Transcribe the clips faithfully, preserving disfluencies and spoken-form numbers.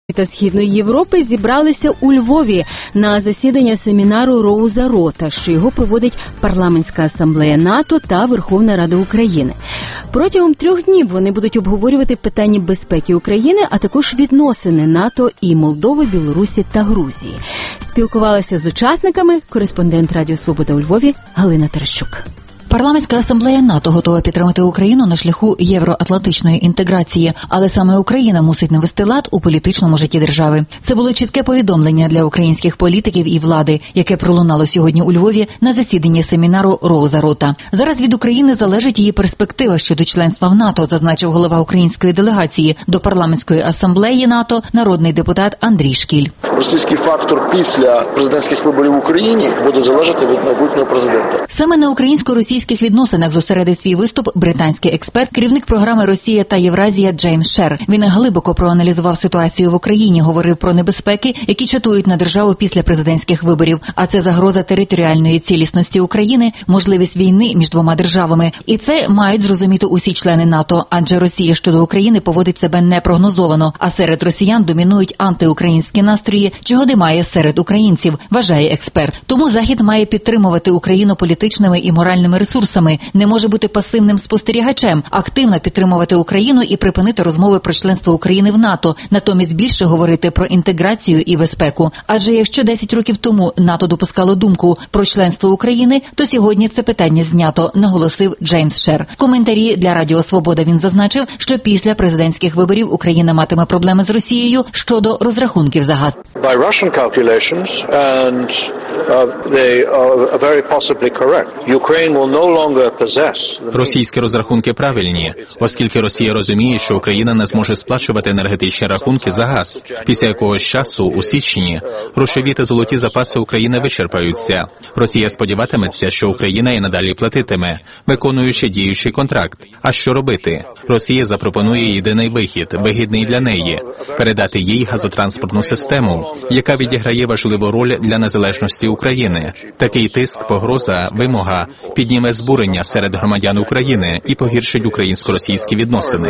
та Східної Європи зібралися у Львові на засідання семінару Роуза Рота, що його проводить Парламентська асамблея НАТО та Верховна Рада України. Протягом трьох днів вони будуть обговорювати питання безпеки України, а також відносини НАТО і Молдови, Білорусі та Грузії. Спілкувалася з учасниками кореспондент Радіо Свобода у Львові Галина Терещук. Парламентська асамблея НАТО готова підтримати Україну на шляху євроатлантичної інтеграції, але саме Україна мусить навести лад у політичному житті держави. Це було чітке повідомлення для українських політиків і влади, яке пролунало сьогодні у Львові на засіданні семінару Роуза Рота. Зараз від України залежить її перспектива щодо членства в НАТО, зазначив голова української делегації до Парламентської асамблеї НАТО, народний депутат Андрій Шкіль. Російський фактор після президентських виборів в Україні буде залежати від майбутнього президента. Саме на українсько-російських відносинах зосередив свій виступ британський експерт, керівник програми «Росія та Євразія» Джеймс Шер. Він глибоко проаналізував ситуацію в Україні, говорив про небезпеки, які чатують на державу після президентських виборів. А це загроза територіальної цілісності України, можливість війни між двома державами. І це мають зрозуміти усі члени НАТО, адже Росія щодо України поводить себе непрогнозовано, а серед росіян домінують антиукраїнські настрої, чого немає серед українців, вважає експерт. Тому Захід має підтримувати Україну політичними і моральними ресурсами, не може бути пасивним спостерігачем, активно підтримувати Україну і припинити розмови про членство України в НАТО, натомість більше говорити про інтеграцію і безпеку. Адже якщо десять років тому НАТО допускало думку про членство України, то сьогодні це питання знято, наголосив Джеймс Шер. В коментарі для Радіо Свобода він зазначив, що після президентських виборів Україна матиме проблеми з Росією щодо розрахунків за газ. By Russian calculations, and uh, they are very possibly correct, Ukraine will no longer possess. Російські розрахунки правильні, оскільки Росія розуміє, що Україна не зможе сплачувати енергетичні рахунки за газ. Після якогось часу, у січні, грошові та золоті запаси України вичерпаються. Росія сподіватиметься, що Україна і надалі платитиме, виконуючи діючий контракт. А що робити? Росія запропонує єдиний вихід, вигідний для неї – передати їй газотранспортну систему, яка відіграє важливу роль для незалежності України. Такий тиск, погроза, вимога підніме збурення серед громадян України і погіршить українсько-російські відносини.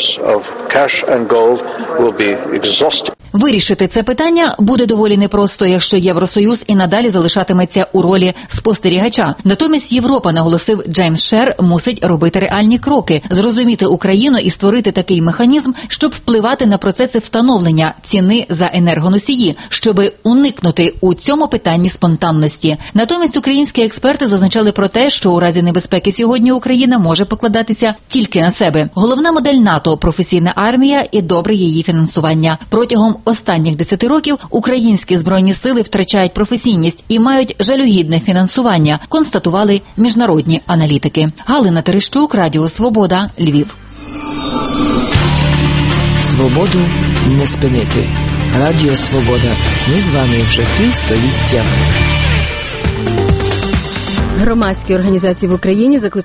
Вирішити це питання буде доволі непросто, якщо Євросоюз і надалі залишатиметься у ролі спостерігача. Натомість Європа, наголосив Джеймс Шер, мусить робити реальні кроки, зрозуміти Україну і створити такий механізм, щоб впливати на процеси встановлення ціни за енергоносії, щоб уникнути у цьому питанні спонтанності. Натомість українські експерти зазначали про те, що у разі небезпеки сьогодні Україна може покладатися тільки на себе. Головна модель НАТО – професійна армія і добре її фінансування. Протягом останніх десяти років українські збройні сили втрачають професійність і мають жалюгідне фінансування, констатували міжнародні аналітики. Галина Терещук, Радіо Свобода, Львів. Свободу не спинити. Радіо Свобода. Ми з вами вже півстоліття. Громадські організації в Україні закликають